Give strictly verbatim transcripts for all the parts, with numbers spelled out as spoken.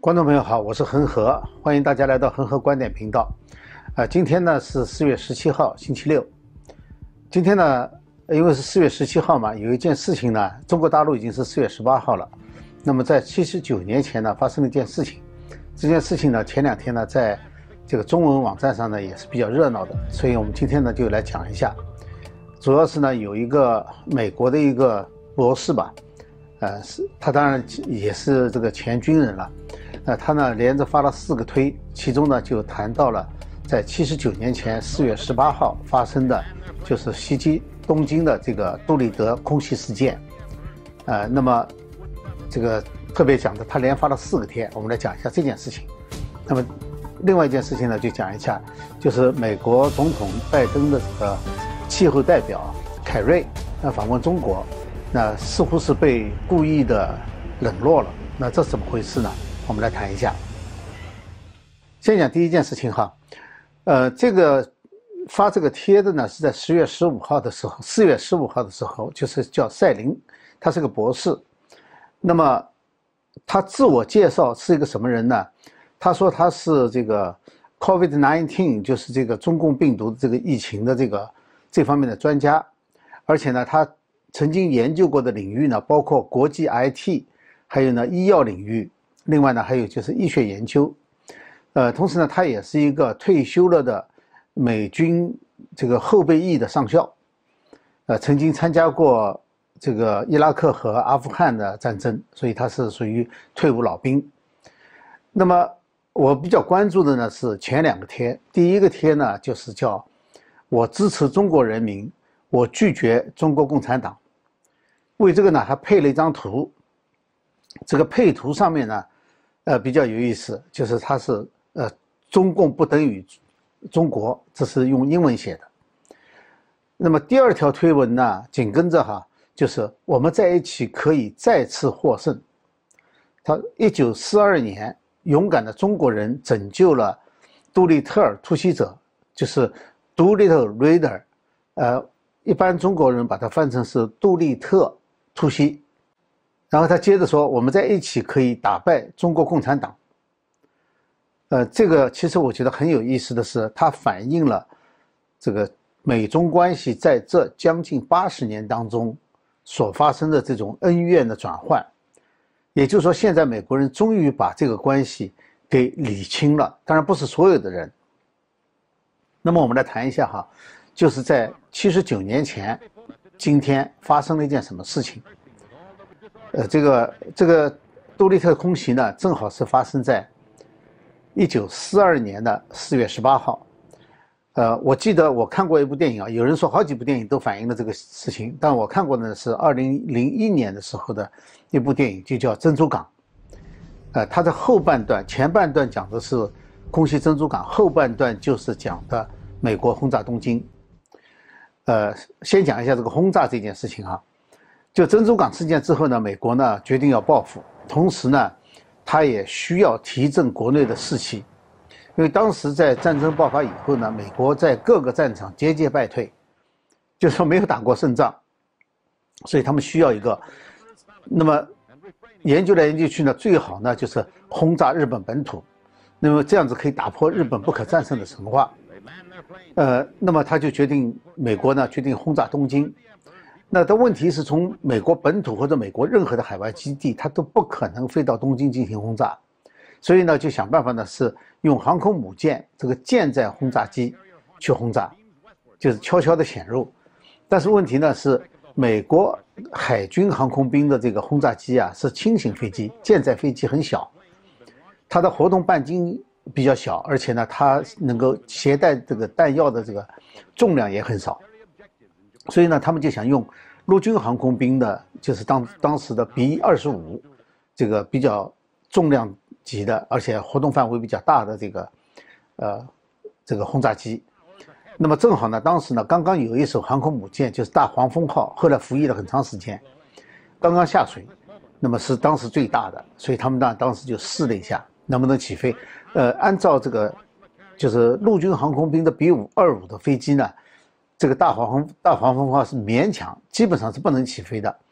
观众朋友好，我是恒河，欢迎大家来到恒河观点频道。呃，今天呢是四月十七号，星期六。今天呢，因为是四月十七号嘛，有一件事情呢，中国大陆已经是四月十八号了。那么在七十九年前呢，发生了一件事情。这件事情呢，前两天呢，在这个中文网站上呢，也是比较热闹的，所以我们今天呢就来讲一下。主要是呢，有一个美国的一个博士吧，呃，是他当然也是这个前军人了。呃，他呢连着发了四个推，其中呢就谈到了在七十九年前四月十八号发生的，就是袭击东京的这个杜立德空袭事件。呃，那么这个特别讲的，他连发了四个贴，我们来讲一下这件事情。那么另外一件事情呢，就讲一下，就是美国总统拜登的这个气候代表凯瑞，那访问中国，那似乎是被故意的冷落了。那这怎么回事呢？我们来谈一下。先讲第一件事情哈，呃，这个发这个贴的呢是在十月十五号的时候，四月十五号的时候，就是叫赛林，他是个博士。那么他自我介绍是一个什么人呢？他说他是这个 COVID 十九， 就是这个中共病毒这个疫情的这个这方面的专家，而且呢，他曾经研究过的领域呢，包括国际 I T， 还有呢医药领域。另外呢，还有就是医学研究，呃，同时呢，他也是一个退休了的美军这个后备役的上校，呃，曾经参加过这个伊拉克和阿富汗的战争，所以他是属于退伍老兵。那么我比较关注的呢是前两个贴，第一个贴呢就是叫“我支持中国人民，我拒绝中国共产党”，为这个呢还配了一张图，这个配图上面呢。呃，比较有意思，就是它是呃，中共不等于中国，这是用英文写的。那么第二条推文呢，紧跟着哈，就是我们在一起可以再次获胜。他一九四二年，勇敢的中国人拯救了杜立特尔突袭者，就是 Doolittle Raider， 呃，一般中国人把它翻成是杜立特突袭。然后他接着说，我们在一起可以打败中国共产党。呃，这个其实我觉得很有意思的是，它反映了这个美中关系在这将近八十年当中所发生的这种恩怨的转换。也就是说，现在美国人终于把这个关系给理清了，当然不是所有的人。那么我们来谈一下哈，就是在七十九年前，今天发生了一件什么事情？呃，这个这个杜立特空袭呢，正好是发生在一九四二年的四月十八号。呃，我记得我看过一部电影啊，有人说好几部电影都反映了这个事情，但我看过的是二零零一年的时候的一部电影，就叫《珍珠港》。呃，它的后半段，前半段讲的是空袭珍珠港，后半段就是讲的美国轰炸东京。呃，先讲一下这个轰炸这件事情哈。就珍珠港事件之后呢，美国呢决定要报复，同时呢，他也需要提振国内的士气，因为当时在战争爆发以后呢，美国在各个战场节节败退，就是说没有打过胜仗，所以他们需要一个，那么研究来研究去呢，最好呢就是轰炸日本本土，那么这样子可以打破日本不可战胜的神话，呃，那么他就决定，美国呢决定轰炸东京。那的问题是从美国本土或者美国任何的海外基地，它都不可能飞到东京进行轰炸，所以呢，就想办法呢是用航空母舰这个舰载轰炸机去轰炸，就是悄悄的潜入。但是问题呢是，美国海军航空兵的这个轰炸机啊是轻型飞机，舰载飞机很小，它的活动半径比较小，而且呢它能够携带这个弹药的这个重量也很少。所以呢，他们就想用陆军航空兵的，就是当当时的 B 二十五，这个比较重量级的，而且活动范围比较大的这个，呃，这个轰炸机。那么正好呢，当时呢，刚刚有一艘航空母舰，就是大黄蜂号，后来服役了很长时间，刚刚下水，那么是当时最大的，所以他们呢当时就试了一下能不能起飞。呃，按照这个，就是陆军航空兵的 B 五二五的飞机呢。这个大黄大黄蜂号是勉强，基本上是不能起飞的，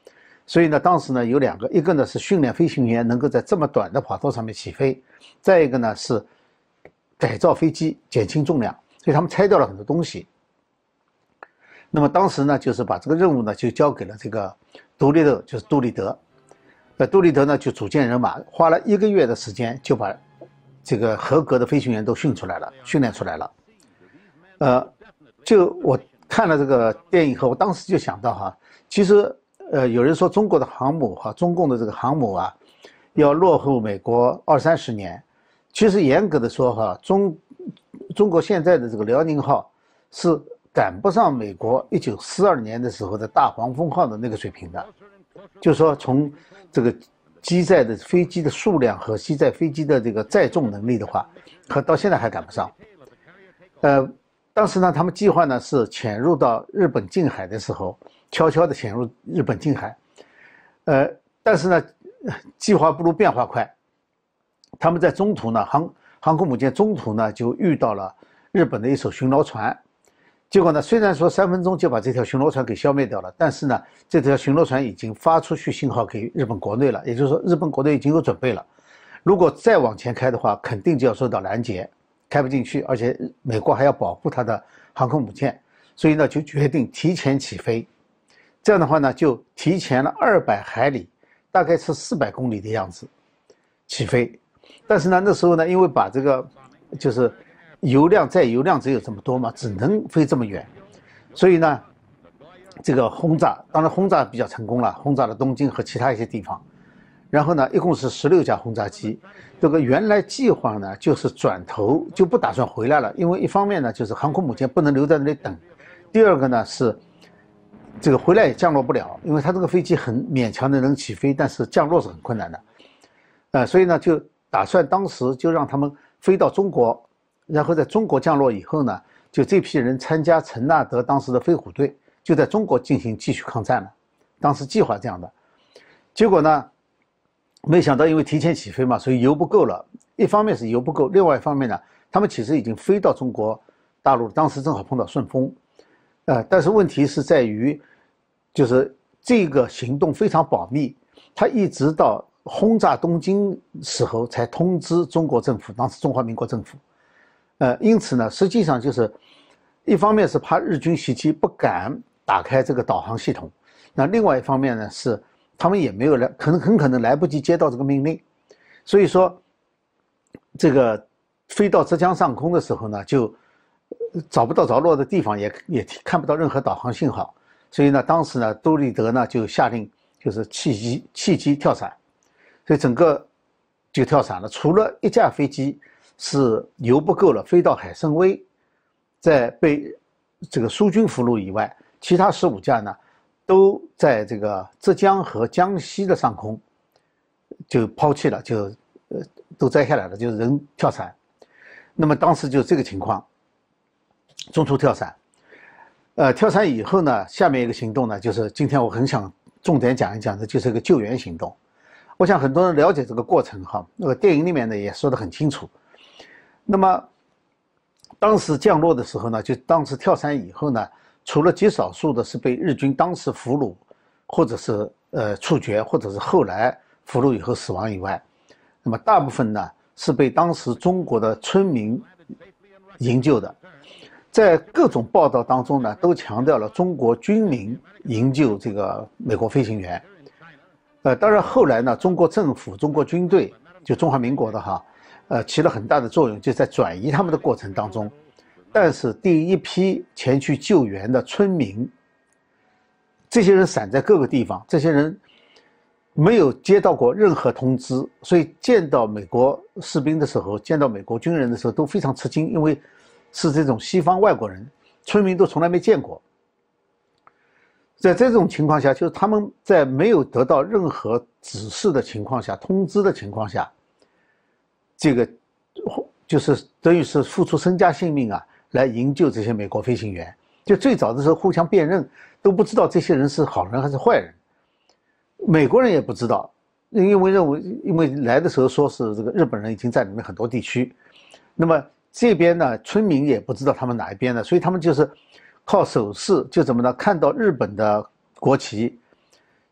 所以呢，当时呢有两个，一个呢是训练飞行员能够在这么短的跑道上面起飞，再一个呢是改造飞机，减轻重量，所以他们拆掉了很多东西。那么当时呢，就是把这个任务呢就交给了这个杜立德，就是杜立德。呃，杜立德呢就组建人马，花了一个月的时间就把这个合格的飞行员都训出来了，训练出来了。呃，就我看了这个电影以后，我当时就想到哈，其实。呃，有人说中国的航母哈，中共的这个航母啊，要落后美国二三十年。其实严格的说哈，中中国现在的这个辽宁号是赶不上美国一九四二年的时候的大黄蜂号的那个水平的。就是说，从这个机载的飞机的数量和机载飞机的这个载重能力的话，和到现在还赶不上。呃，当时呢，他们计划呢是潜入到日本近海的时候。悄悄地潜入日本近海，呃，但是呢，计划不如变化快。他们在中途呢，航航空母舰中途呢就遇到了日本的一艘巡逻船，结果呢，虽然说三分钟就把这条巡逻船给消灭掉了，但是呢，这条巡逻船已经发出去信号给日本国内了，也就是说，日本国内已经有准备了。如果再往前开的话，肯定就要受到拦截，开不进去，而且美国还要保护它的航空母舰，所以呢，就决定提前起飞。这样的话呢，就提前了二百海里，大概是四百公里的样子起飞。但是呢，那时候呢，因为把这个就是油量载油量只有这么多嘛，只能飞这么远，所以呢，这个轰炸当然轰炸比较成功了，轰炸了东京和其他一些地方。然后呢，一共是十六架轰炸机。这个原来计划呢，就是转头就不打算回来了，因为一方面呢，就是航空母舰不能留在那里等；第二个呢是。这个回来也降落不了，因为它这个飞机很勉强的能起飞，但是降落是很困难的，呃，所以呢就打算当时就让他们飞到中国，然后在中国降落以后呢，就这批人参加陈纳德当时的飞虎队，就在中国进行继续抗战了。当时计划这样的，结果呢，没想到因为提前起飞嘛，所以油不够了。一方面是油不够，另外一方面呢，他们其实已经飞到中国大陆，当时正好碰到顺风。呃，但是问题是在于，就是这个行动非常保密，他一直到轰炸东京时候才通知中国政府，当时中华民国政府。呃，因此呢，实际上就是一方面是怕日军袭击，不敢打开这个导航系统；那另外一方面呢，是他们也没有来，可能很可能来不及接到这个命令，所以说，这个飞到浙江上空的时候呢，就找不到着落的地方，也也看不到任何导航信号，所以呢，当时呢，杜立德呢就下令就是弃机弃机跳伞，所以整个就跳伞了。除了一架飞机是油不够了，飞到海参崴，在被这个苏军俘虏以外，其他十五架呢都在这个浙江和江西的上空就抛弃了，就呃都摘下来了，就是人跳伞。那么当时就这个情况。中途跳伞，呃，跳伞以后呢，下面一个行动呢，就是今天我很想重点讲一讲的，就是一个救援行动。我想很多人了解这个过程哈，那个电影里面呢也说得很清楚。那么当时降落的时候呢，就当时跳伞以后呢，除了极少数的是被日军当时俘虏，或者是呃处决，或者是后来俘虏以后死亡以外，那么大部分呢是被当时中国的村民营救的。在各种报道当中呢，都强调了中国军民营救这个美国飞行员。呃，当然后来呢，中国政府、中国军队，就中华民国的哈，呃，起了很大的作用，就在转移他们的过程当中。但是第一批前去救援的村民，这些人散在各个地方，这些人没有接到过任何通知，所以见到美国士兵的时候，见到美国军人的时候都非常吃惊，因为是这种西方外国人，村民都从来没见过。在这种情况下，就是他们在没有得到任何指示的情况下、通知的情况下，这个就是等于是付出身家性命啊，来营救这些美国飞行员。就最早的时候互相辨认，都不知道这些人是好人还是坏人，美国人也不知道，因为认为因为来的时候说是这个日本人已经占领了很多地区，那么这边呢，村民也不知道他们哪一边的，所以他们就是靠手势，就怎么呢？看到日本的国旗，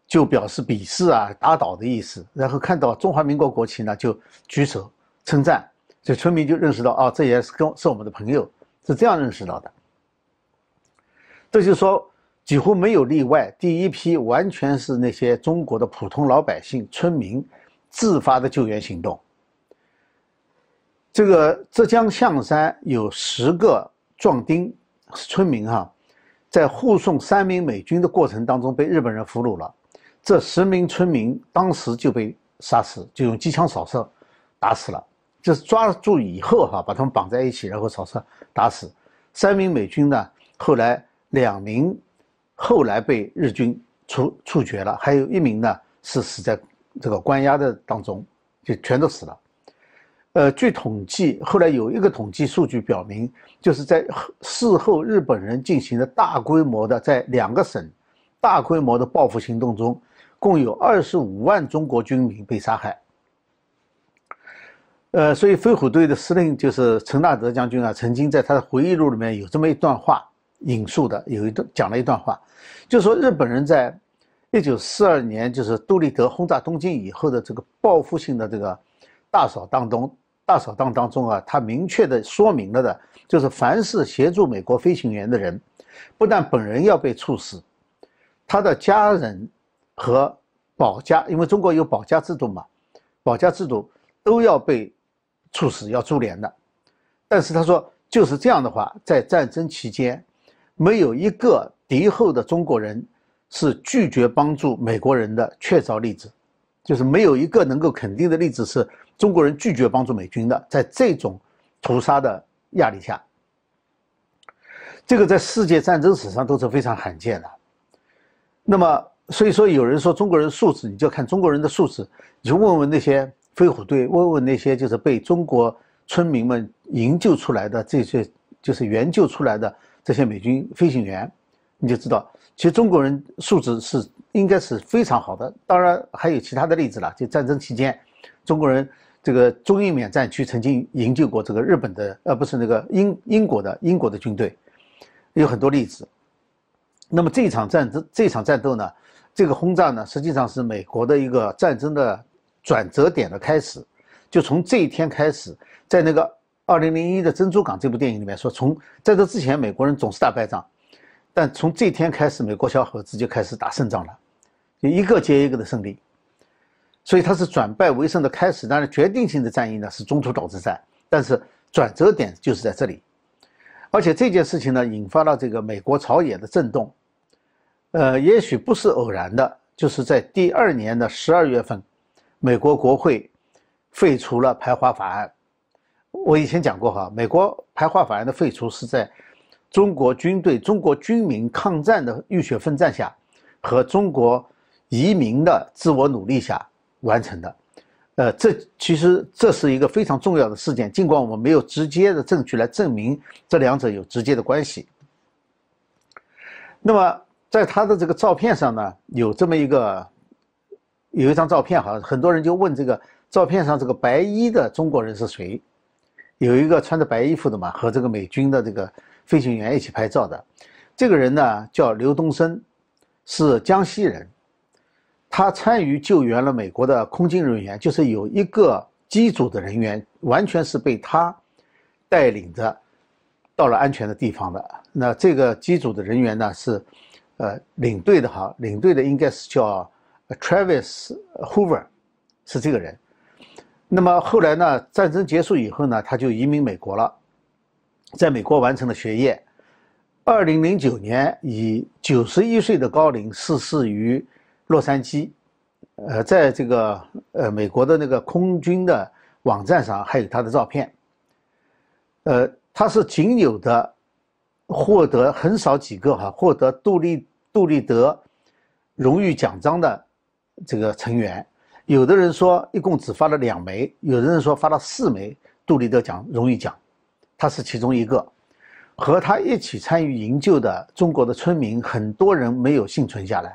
就表示鄙视啊、打倒的意思。然后看到中华民国国旗呢，就举手称赞，所以村民就认识到，哦，这也是跟是我们的朋友，是这样认识到的。这就是说，几乎没有例外，第一批完全是那些中国的普通老百姓、村民自发的救援行动。这个浙江象山有十个壮丁村民哈、啊，在护送三名美军的过程当中被日本人俘虏了。这十名村民当时就被杀死，就用机枪扫射打死了。就是抓住以后哈、啊，把他们绑在一起，然后扫射打死。三名美军呢，后来两名后来被日军处处决了，还有一名呢是死在这个关押的当中，就全都死了。呃，据统计，后来有一个统计数据表明，就是在事后日本人进行的大规模的在两个省大规模的报复行动中，共有二十五万中国军民被杀害。呃，所以飞虎队的司令就是陈纳德将军啊，曾经在他的回忆录里面有这么一段话引述的，有一段讲了一段话，就是说日本人在一九四二年就是杜立德轰炸东京以后的这个报复性的这个大扫荡中。大扫荡当中啊，他明确的说明了的，就是凡是协助美国飞行员的人，不但本人要被处死，他的家人和保家，因为中国有保家制度嘛，保家制度都要被处死，要株连的。但是他说，就是这样的话，在战争期间，没有一个敌后的中国人是拒绝帮助美国人的确凿例子，就是没有一个能够肯定的例子是中国人拒绝帮助美军的，在这种屠杀的压力下，这个在世界战争史上都是非常罕见的。那么，所以说有人说中国人素质，你就看中国人的素质，你就问问那些飞虎队，问问那些就是被中国村民们营救出来的这些，就是援救出来的这些美军飞行员，你就知道，其实中国人素质是应该是非常好的。当然还有其他的例子了，就战争期间，中国人。这个中印缅战区曾经营救过这个日本的，呃，不是那个英英国的英国的军队，有很多例子。那么这场战争，这场战斗呢，这个轰炸呢，实际上是美国的一个战争的转折点的开始。就从这一天开始，在那个二零零一的珍珠港这部电影里面说，从在这之前美国人总是打败仗，但从这天开始，美国小伙子就开始打胜仗了，就一个接一个的胜利。所以它是转败为胜的开始，当然决定性的战役呢是中途岛之战，但是转折点就是在这里。而且这件事情呢引发了这个美国朝野的震动，呃，也许不是偶然的，就是在第二年的十二月份，美国国会废除了排华法案。我以前讲过哈，美国排华法案的废除是在中国军队、中国军民抗战的浴血奋战下，和中国移民的自我努力下完成的。呃，这其实这是一个非常重要的事件，尽管我们没有直接的证据来证明这两者有直接的关系。那么在他的这个照片上呢，有这么一个有一张照片，好像很多人就问这个照片上这个白衣的中国人是谁？有一个穿着白衣服的嘛，和这个美军的这个飞行员一起拍照的。这个人呢叫刘东升，是江西人。他参与救援了美国的空军人员，就是有一个机组的人员完全是被他带领着到了安全的地方的。那这个机组的人员呢是呃领队的哈，领队的应该是叫 Travis Hoover， 是这个人。那么后来呢，战争结束以后呢，他就移民美国了，在美国完成了学业。二零零九年以九十一岁的高龄逝世于洛杉矶。呃，在这个呃美国的那个空军的网站上还有他的照片。呃，他是仅有的获得很少几个哈获得杜立杜立德荣誉奖章的这个成员。有的人说一共只发了两枚，有的人说发了四枚杜立德奖荣誉奖，他是其中一个。和他一起参与营救的中国的村民，很多人没有幸存下来。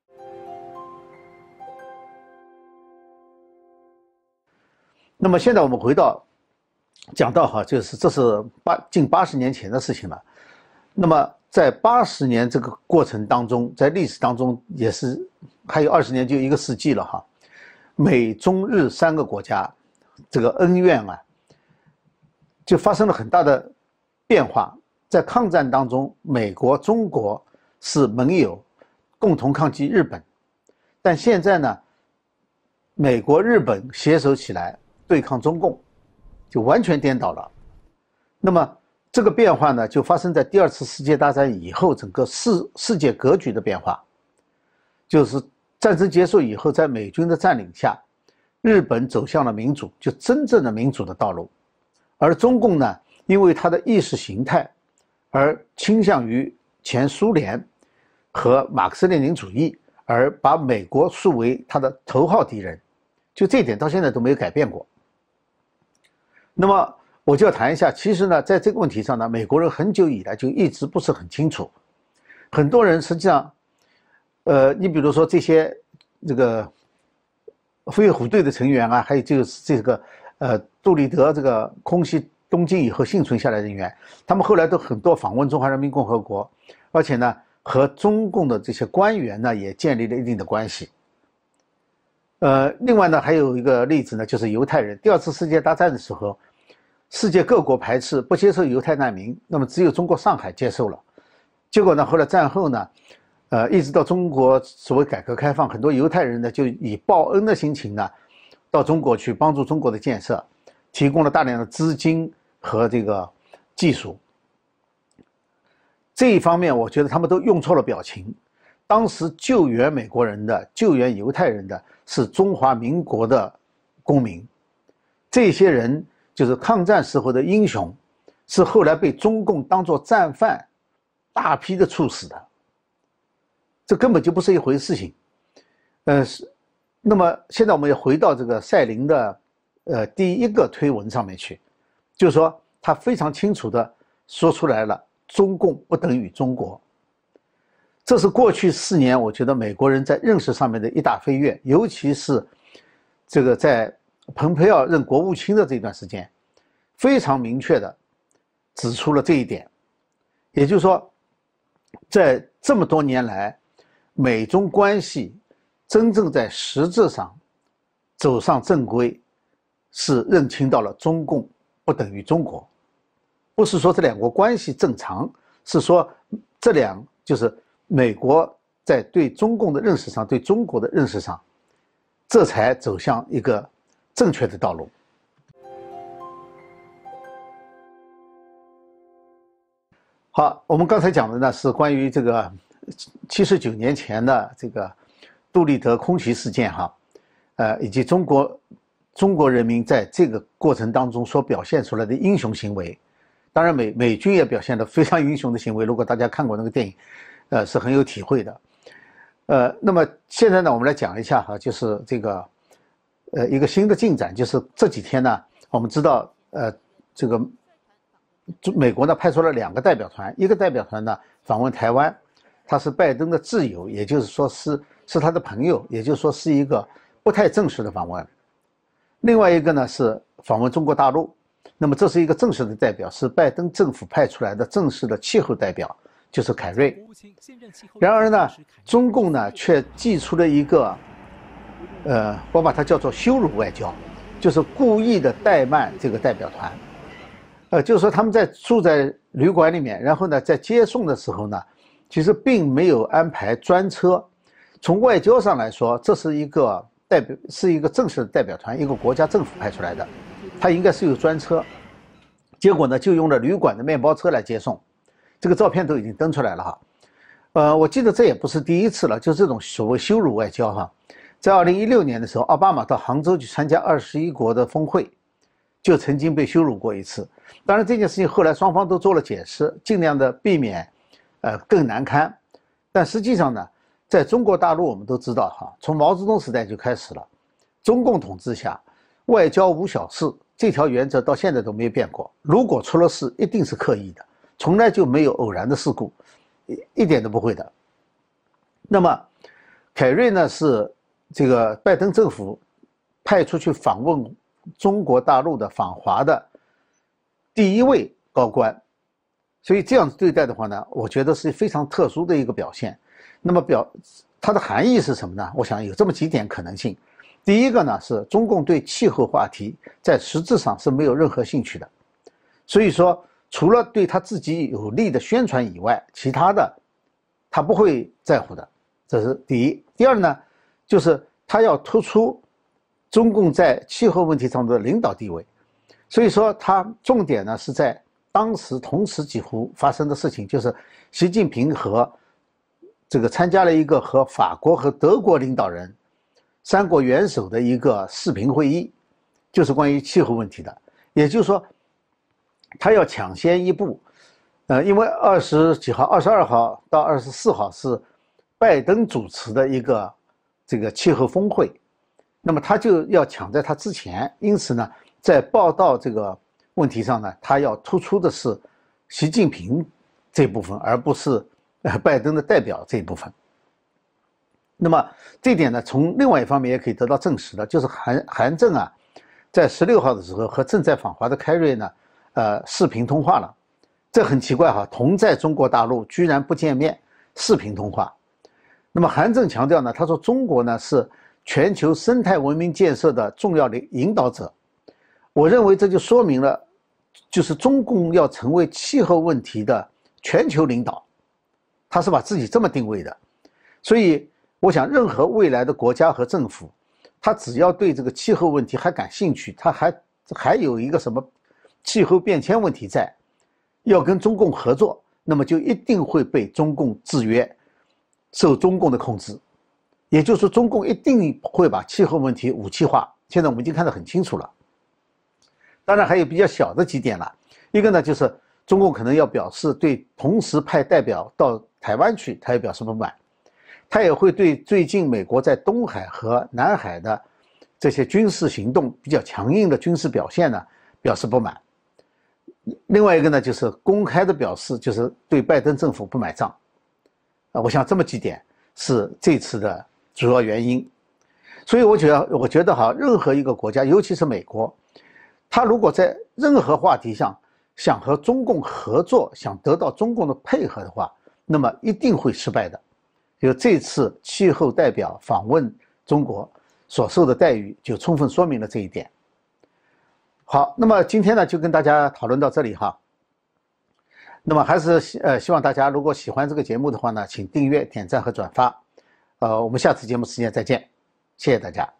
那么现在我们回到讲到哈，就是这是八近八十年前的事情了。那么在八十年这个过程当中，在历史当中也是还有二十年就一个世纪了哈。美中日三个国家这个恩怨啊，就发生了很大的变化。在抗战当中，美国、中国是盟友，共同抗击日本。但现在呢，美国、日本携手起来对抗中共，就完全颠倒了。那么这个变化呢，就发生在第二次世界大战以后，整个世世界格局的变化，就是战争结束以后，在美军的占领下，日本走向了民主，就真正的民主的道路，而中共呢，因为它的意识形态而倾向于前苏联和马克思列宁主义，而把美国树为他的头号敌人，就这一点到现在都没有改变过。那么我就要谈一下，其实呢，在这个问题上呢，美国人很久以来就一直不是很清楚。很多人实际上，呃，你比如说这些这个飞越虎队的成员啊，还有就是这个呃杜立德这个空袭东京以后幸存下来的人员，他们后来都很多访问中华人民共和国，而且呢，和中共的这些官员呢也建立了一定的关系。呃，另外呢，还有一个例子呢，就是犹太人。第二次世界大战的时候，世界各国排斥不接受犹太难民，那么只有中国上海接受了。结果呢，后来战后呢，呃，一直到中国所谓改革开放，很多犹太人呢就以报恩的心情呢，到中国去帮助中国的建设，提供了大量的资金和这个技术。这一方面，我觉得他们都用错了表情。当时救援美国人的、救援犹太人的是中华民国的公民，这些人就是抗战时候的英雄，是后来被中共当作战犯，大批的处死的。这根本就不是一回事情。呃，是。那么现在我们要回到这个赛琳的呃第一个推文上面去，就是说他非常清楚的说出来了，中共不等于中国。这是过去四年我觉得美国人在认识上面的一大飞跃，尤其是这个在蓬佩奥任国务卿的这段时间，非常明确的指出了这一点。也就是说，在这么多年来，美中关系真正在实质上走上正规，是认清到了中共不等于中国。不是说这两国关系正常，是说这两就是美国在对中共的认识上，对中国的认识上，这才走向一个正确的道路。好，我们刚才讲的呢是关于这个七十九年前的这个杜立德空袭事件哈，呃，以及中国中国人民在这个过程当中所表现出来的英雄行为。当然美美军也表现了非常英雄的行为，如果大家看过那个电影，呃，是很有体会的。呃，那么现在呢，我们来讲一下哈，就是这个呃一个新的进展，就是这几天呢，我们知道呃这个美国呢派出了两个代表团，一个代表团呢访问台湾，他是拜登的挚友，也就是说是是他的朋友，也就是说是一个不太正式的访问。另外一个呢是访问中国大陆，那么这是一个正式的代表，是拜登政府派出来的正式的气候代表，就是凯瑞。然而呢，中共呢却祭出了一个，呃，我把它叫做羞辱外交，就是故意的怠慢这个代表团。呃，就是说他们在住在旅馆里面，然后呢，在接送的时候呢，其实并没有安排专车。从外交上来说，这是一个代表，是一个正式的代表团，一个国家政府派出来的，他应该是有专车。结果呢，就用了旅馆的面包车来接送。这个照片都已经登出来了哈。呃，我记得这也不是第一次了，就这种所谓羞辱外交哈。在二零一六年的时候，奥巴马到杭州去参加二十一国的峰会，就曾经被羞辱过一次。当然这件事情后来双方都做了解释，尽量的避免呃更难堪。但实际上呢，在中国大陆我们都知道哈，从毛泽东时代就开始了，中共统治下外交无小事这条原则到现在都没有变过。如果出了事，一定是刻意的，从来就没有偶然的事故，一一点都不会的。那么凯瑞呢，是这个拜登政府派出去访问中国大陆的访华的第一位高官。 所以这样对待的话呢，我觉得是非常特殊的一个表现。那么表它的含义是什么呢？我想有这么几点可能性。第一个呢，是中共对气候话题在实质上是没有任何兴趣的，所以说除了对他自己有利的宣传以外，其他的他不会在乎的，这是第一。第二呢，就是他要突出中共在气候问题上的领导地位，所以说他重点呢是在当时同时几乎发生的事情，就是习近平和这个参加了一个和法国和德国领导人三国元首的一个视频会议，就是关于气候问题的。也就是说他要抢先一步，呃，因为二十几号二十二号到二十四号是拜登主持的一个这个气候峰会，那么他就要抢在他之前，因此呢在报道这个问题上呢，他要突出的是习近平这部分，而不是拜登的代表这一部分。那么这一点呢，从另外一方面也可以得到证实的，就是韩韩正啊，在十六号的时候和正在访华的开瑞呢，呃，视频通话了。这很奇怪哈，同在中国大陆居然不见面，视频通话。那么韩正强调呢，他说中国呢是全球生态文明建设的重要的引导者。我认为这就说明了，就是中共要成为气候问题的全球领导，他是把自己这么定位的。所以我想任何未来的国家和政府，他只要对这个气候问题还感兴趣，他还还有一个什么气候变迁问题在，要跟中共合作，那么就一定会被中共制约，受中共的控制。也就是说中共一定会把气候问题武器化，现在我们已经看得很清楚了。当然还有比较小的几点了，一个呢就是中共可能要表示对同时派代表到台湾去，他也表示不满。他也会对最近美国在东海和南海的这些军事行动比较强硬的军事表现呢表示不满。另外一个呢，就是公开的表示，就是对拜登政府不买账。啊，我想这么几点是这次的主要原因。所以我觉得，我觉得哈，任何一个国家，尤其是美国，他如果在任何话题上想和中共合作，想得到中共的配合的话，那么一定会失败的。就这次气候代表访问中国所受的待遇，就充分说明了这一点。好，那么今天呢，就跟大家讨论到这里哈。那么还是呃希望大家如果喜欢这个节目的话呢，请订阅、点赞和转发。呃，我们下次节目时间再见，谢谢大家。